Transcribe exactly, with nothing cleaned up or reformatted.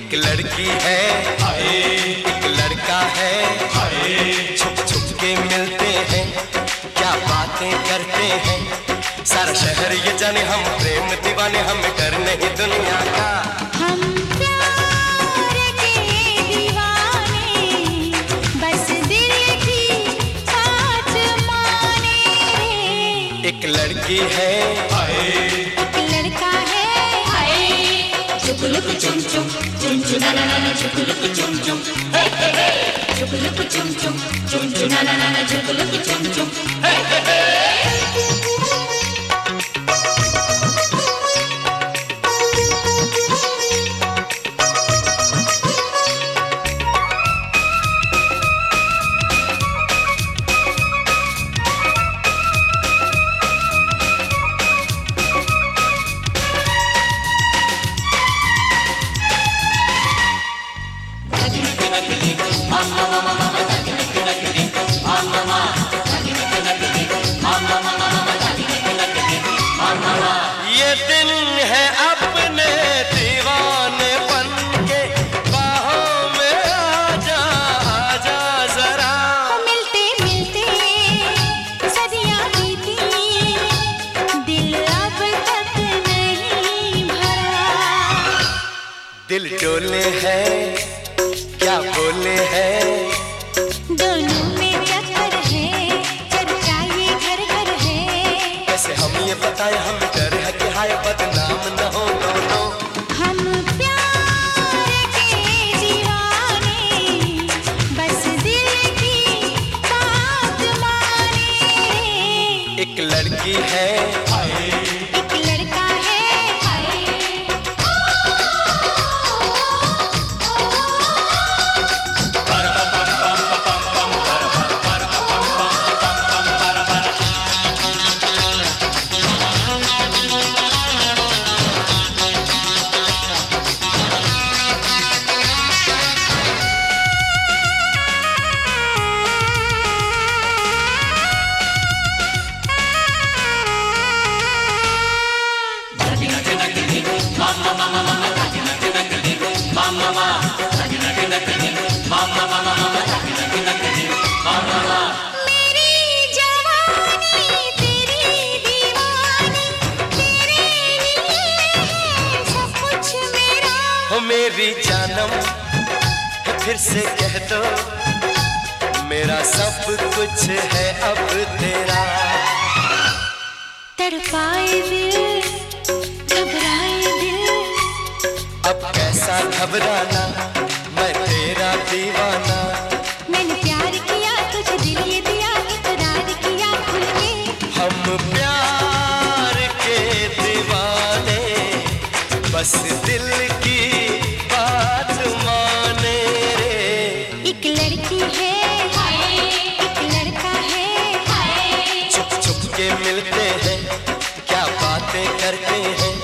एक लड़की है हाय, एक लड़का है हाय, छुप छुप के मिलते हैं, क्या बातें करते हैं, सारा शहर ये जाने हम प्रेम दीवाने, हम डर नहीं दुनिया का। हम प्यार के दीवाने, बस दिल की बात माने रे। एक लड़की है हाय, एक लड़का है हाय, चुकुलुक चुम चुम चुम चुम ना ना ना चुकुलुक चुम चुम हे हे हे चुकुलुक चुम चुम चुम चुम ना ना ना चुकुलुक चुम चुम हे हे हे। ये दिन है अपने दीवाने बन के, बाहों में आजा आजा जरा। मिलते मिलते सदियां बीती, दिल अब तक नहीं भरा। दिल डोले हैं क्या बोले हैं, दोनों में चक्कर है, चर्चा ये घर घर है। कैसे हम ये बताएं, हम डर है कि हाय बदनाम न हो दोनों। हम प्यार के दीवाने, बस दिल की बात माने रे। एक लड़की है हाय, एक लड़का है हाय, मेरी जवानी तेरी दीवानी, तेरे लिए है सब कुछ मेरा। हो मेरी जानम फिर से कह दो, मेरा सब कुछ है अब तेरा। तड़पाए दिल, घबराए दिल, अब कैसा घबराना, मैं तेरा दीवाना। मैंने प्यार किया तुझे दिल ये दिया, इकरार किया खुल के। हम प्यार के दीवाने, बस दिल की बात माने रे। एक लड़की है हाय, एक लड़का है हाय, छुप छुप के मिलते हैं, क्या बातें करते हैं,